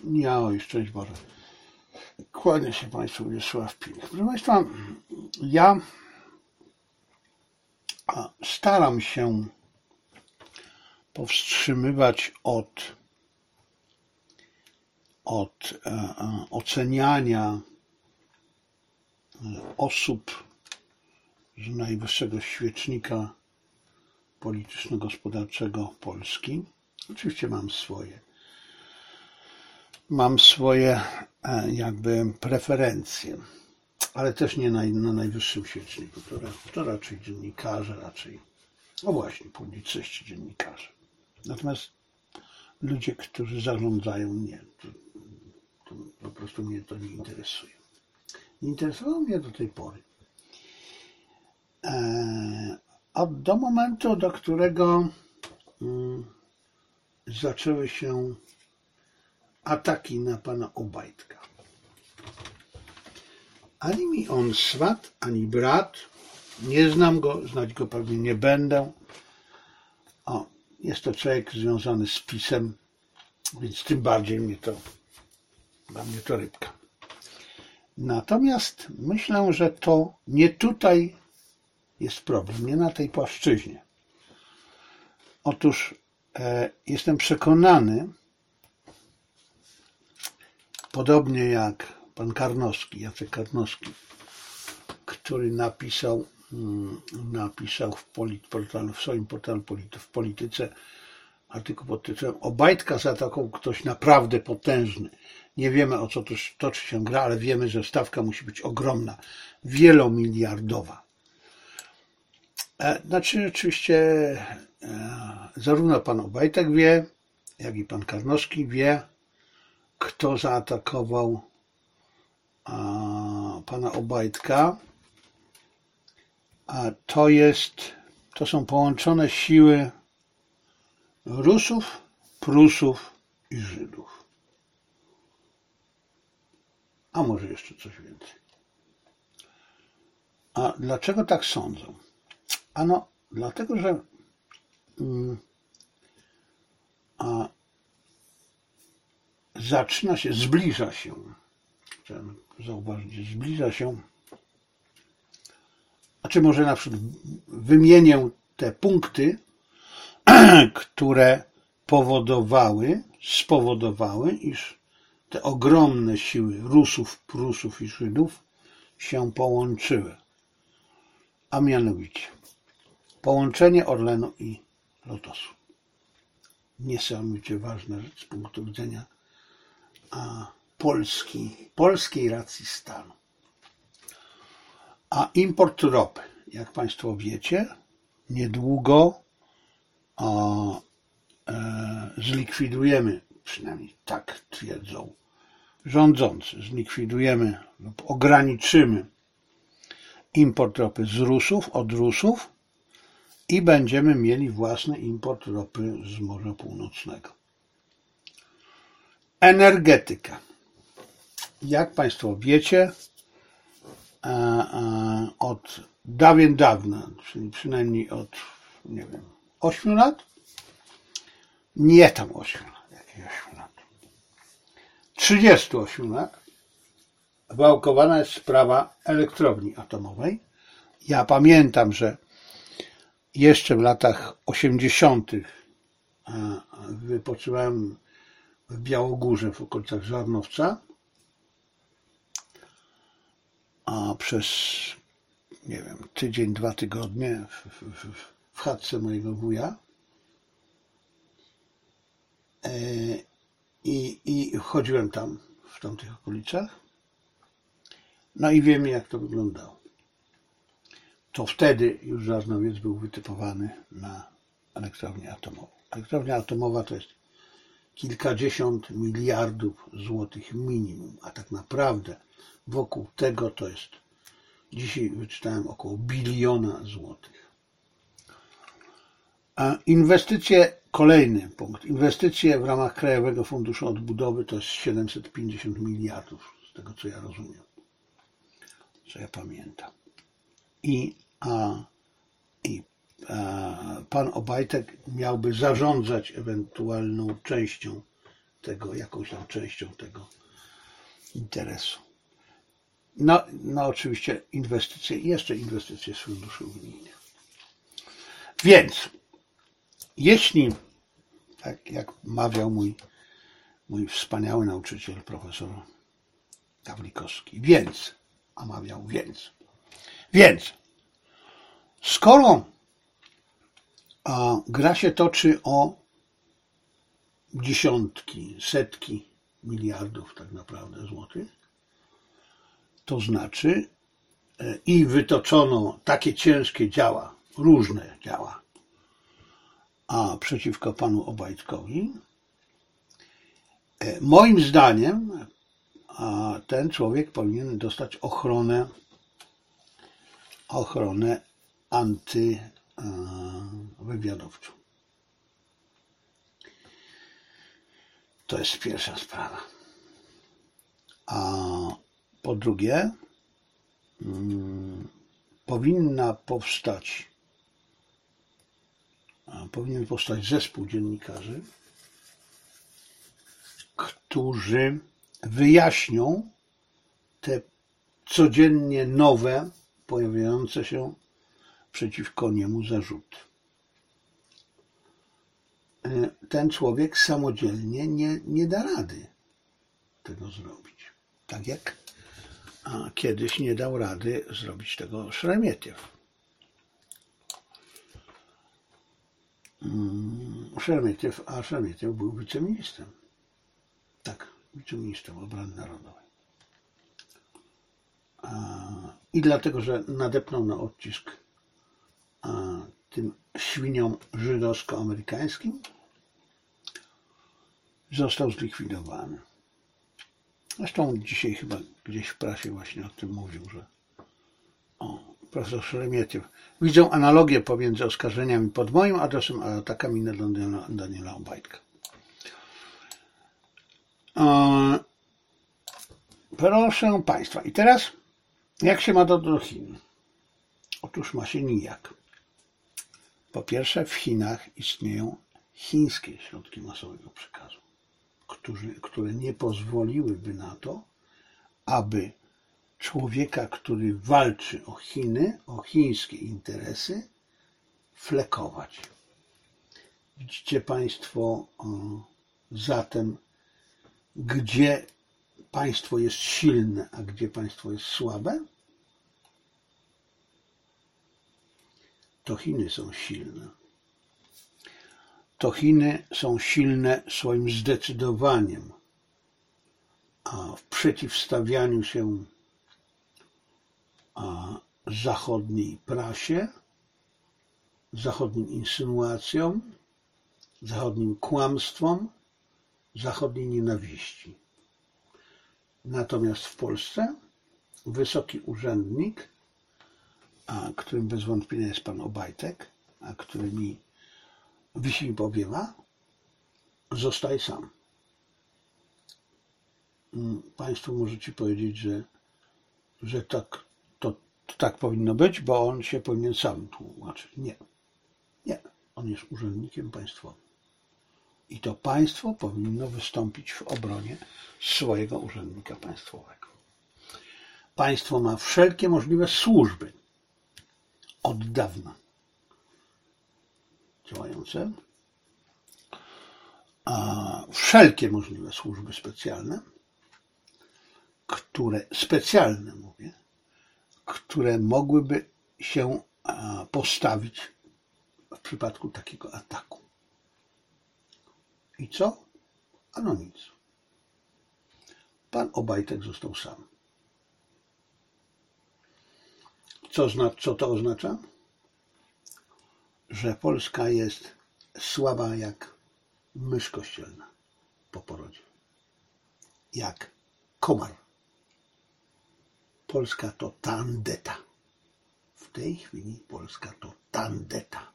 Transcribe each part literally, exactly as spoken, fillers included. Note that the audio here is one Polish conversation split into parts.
Ja, oj, szczęść Boże. Kłania się Państwu Wiesław Pilch. Proszę Państwa, ja staram się powstrzymywać od, od e, e, oceniania osób z najwyższego świecznika polityczno-gospodarczego Polski. Oczywiście mam swoje. Mam swoje e, jakby preferencje, ale też nie na, na najwyższym świeczniku. To, to raczej dziennikarze, raczej, no właśnie, publicyści, dziennikarze. Natomiast ludzie, którzy zarządzają, nie. To, to po prostu mnie to nie interesuje. Nie interesowało mnie do tej pory. E, a do momentu, do którego mm, zaczęły się ataki na pana Obajtka. Ani mi on swat, ani brat. Nie znam go, znać go pewnie nie będę. O, jest to człowiek związany z PiS-em, więc tym bardziej mnie to, dla mnie to rybka. Natomiast myślę, że to nie tutaj jest problem, nie na tej płaszczyźnie. Otóż e, jestem przekonany, podobnie jak pan Karnowski, Jacek Karnowski, który napisał, napisał w, polit, portalu, w swoim portalu w Polityce artykuł pod tytułem Obajtka zaatakował ktoś naprawdę potężny. Nie wiemy, o co toczy się gra, ale wiemy, że stawka musi być ogromna, wielomiliardowa. Znaczy oczywiście zarówno pan Obajtek wie, jak i pan Karnowski wie, kto zaatakował a, pana Obajtka. A to jest, to są połączone siły Rusów, Prusów i Żydów. A może jeszcze coś więcej. A dlaczego tak sądzą? Ano, dlatego, że mm, a, zaczyna się, zbliża się, chciałem zauważyć, zbliża się, a czy może na przykład wymienię te punkty, które powodowały, spowodowały, iż te ogromne siły Rusów, Prusów i Żydów się połączyły. A mianowicie połączenie Orlenu i Lotosu. Niesamowicie ważna rzecz z punktu widzenia a, Polski, polskiej racji stanu. A import ropy, jak Państwo wiecie, niedługo a, e, zlikwidujemy, przynajmniej tak twierdzą rządzący, zlikwidujemy lub ograniczymy import ropy z Rusów, od Rusów i będziemy mieli własny import ropy z Morza Północnego. Energetyka. Jak Państwo wiecie, od dawien dawna, czyli przynajmniej od, nie wiem, ośmiu lat? Nie tam ośmiu lat, jakich ośmiu lat? trzydziestu ośmiu lat wałkowana jest sprawa elektrowni atomowej. Ja pamiętam, że jeszcze w latach osiemdziesiątych wypoczywałem w Białogórze, w okolicach Żarnowca, a przez, nie wiem, tydzień, dwa tygodnie w, w, w chatce mojego wuja i, i chodziłem tam, w tamtych okolicach, no i wiemy, jak to wyglądało. To wtedy już Żarnowiec był wytypowany na elektrownię atomową. Elektrownia atomowa to jest kilkadziesiąt miliardów złotych minimum, a tak naprawdę wokół tego to jest, dzisiaj wyczytałem, około biliona złotych. A inwestycje, kolejny punkt, inwestycje w ramach Krajowego Funduszu Odbudowy to jest siedemset pięćdziesiąt miliardów, z tego co ja rozumiem, co ja pamiętam. I, a, i a, pan Obajtek miałby zarządzać ewentualną częścią tego, jakąś tam częścią tego interesu. No, no oczywiście inwestycje, jeszcze inwestycje z funduszy unijnych. Więc, jeśli, tak jak mawiał mój, mój wspaniały nauczyciel, profesor Gawlikowski, więc, a mawiał więc, więc, skoro a, gra się toczy o dziesiątki, setki miliardów tak naprawdę złotych, to znaczy i wytoczono takie ciężkie działa, różne działa, a przeciwko panu Obajtkowi, moim zdaniem ten człowiek powinien dostać ochronę, ochronę antywywiadowczą. To jest pierwsza sprawa. A po drugie, hmm, powinna powstać, powinien powstać zespół dziennikarzy, którzy wyjaśnią te codziennie nowe, pojawiające się przeciwko niemu zarzuty. Ten człowiek samodzielnie nie, nie da rady tego zrobić. Tak jak a, kiedyś nie dał rady zrobić tego Szeremietiew. Hmm, Szeremietiew, a Szeremietiew był wiceministrem. Tak, wiceministrem obrony narodowej. A, I dlatego, że nadepnął na odcisk a, tym świniom żydowsko-amerykańskim, został zlikwidowany. Zresztą dzisiaj chyba gdzieś w prasie właśnie o tym mówił, że o, profesor Szeremietiew. Widzę analogię pomiędzy oskarżeniami pod moim adresem, a atakami na Daniela, Daniela Obajtka. E, proszę Państwa, i teraz jak się ma to do Chin? Otóż ma się nijak. Po pierwsze, w Chinach istnieją chińskie środki masowego przekazu, którzy, które nie pozwoliłyby na to, aby człowieka, który walczy o Chiny, o chińskie interesy, flekować. Widzicie Państwo zatem, gdzie państwo jest silne, a gdzie państwo jest słabe? To Chiny są silne. To Chiny są silne swoim zdecydowaniem, a w przeciwstawianiu się a zachodniej prasie, zachodnim insynuacjom, zachodnim kłamstwom, zachodniej nienawiści. Natomiast w Polsce wysoki urzędnik, a którym bez wątpienia jest pan Obajtek, a który mi wisi i powiewa, zostaje sam. Państwo możecie powiedzieć, że, że tak, to, to tak powinno być, bo on się powinien sam tłumaczyć. Nie. Nie. On jest urzędnikiem państwowym. I to państwo powinno wystąpić w obronie swojego urzędnika państwowego. Państwo ma wszelkie możliwe służby od dawna działające, a wszelkie możliwe służby specjalne, które, specjalne mówię, które mogłyby się postawić w przypadku takiego ataku. I co? Ano nic. Pan Obajtek został sam. Co, co to oznacza? Że Polska jest słaba jak mysz kościelna po porodzie. Jak komar. Polska to tandeta. W tej chwili Polska to tandeta.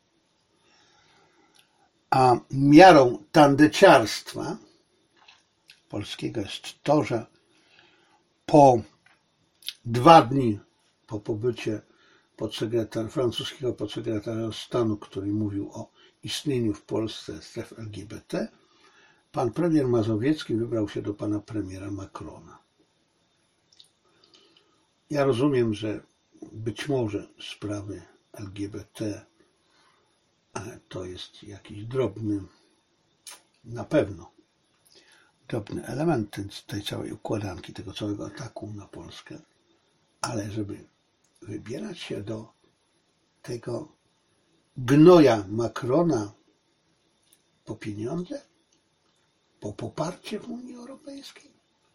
A miarą tandeciarstwa polskiego jest to, że po dwa dni po pobycie podsekretarza, francuskiego podsekretarza stanu, który mówił o istnieniu w Polsce stref L G B T, pan premier Mazowiecki wybrał się do pana premiera Macrona. Ja rozumiem, że być może sprawy L G B T to jest jakiś drobny, na pewno drobny element tej całej układanki, tego całego ataku na Polskę, ale żeby wybierać się do tego gnoja Macrona po pieniądze, po poparcie w Unii Europejskiej?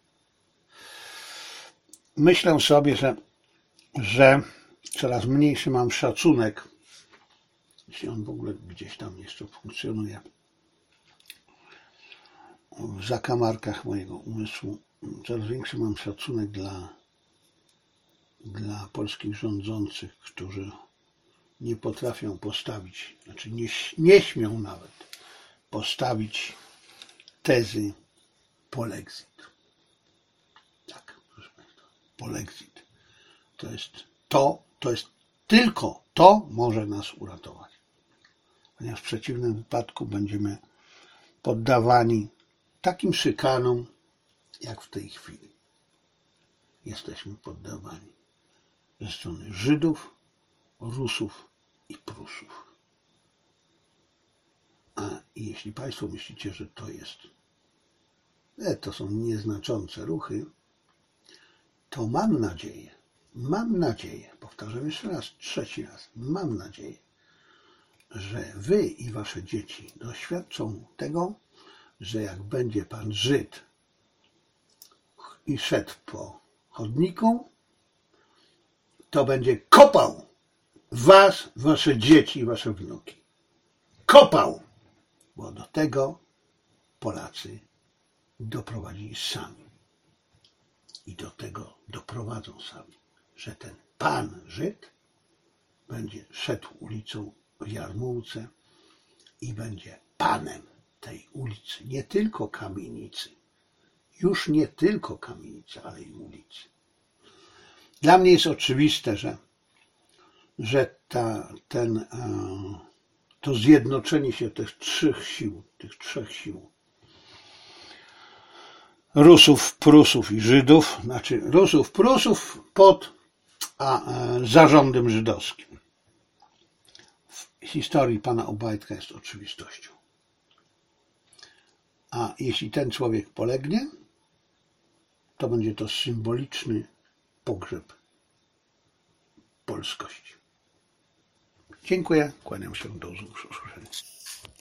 Myślę sobie, że, że coraz mniejszy mam szacunek, jeśli on w ogóle gdzieś tam jeszcze funkcjonuje, w zakamarkach mojego umysłu, coraz większy mam szacunek dla, dla polskich rządzących, którzy nie potrafią postawić, znaczy nie, nie śmią nawet postawić tezy polexit. Tak, proszę Państwa, polexit. To jest to, to jest tylko to może nas uratować. Ponieważ w przeciwnym wypadku będziemy poddawani takim szykanom, jak w tej chwili. Jesteśmy poddawani ze strony Żydów, Rusów i Prusów. A jeśli Państwo myślicie, że to jest, e, to są nieznaczące ruchy, to mam nadzieję, mam nadzieję, powtarzam jeszcze raz, trzeci raz, mam nadzieję, że Wy i Wasze dzieci doświadczą tego, że jak będzie Pan Żyd i szedł po chodniku, to będzie kopał Was, Wasze dzieci i Wasze wnuki. Kopał! Bo do tego Polacy doprowadzili sami. I do tego doprowadzą sami, że ten pan Żyd będzie szedł ulicą w Jarmułce i będzie panem tej ulicy, nie tylko kamienicy. Już nie tylko kamienicy, ale i ulicy. Dla mnie jest oczywiste, że, że ta, ten, to zjednoczenie się tych trzech sił, tych trzech sił, Rusów, Prusów i Żydów, znaczy Rusów, Prusów pod a, a, zarządem żydowskim. W historii pana Obajtka jest oczywistością. A jeśli ten człowiek polegnie, to będzie to symboliczny pogrzeb polskości. Dziękuję, kłaniam się, do usłyszenia.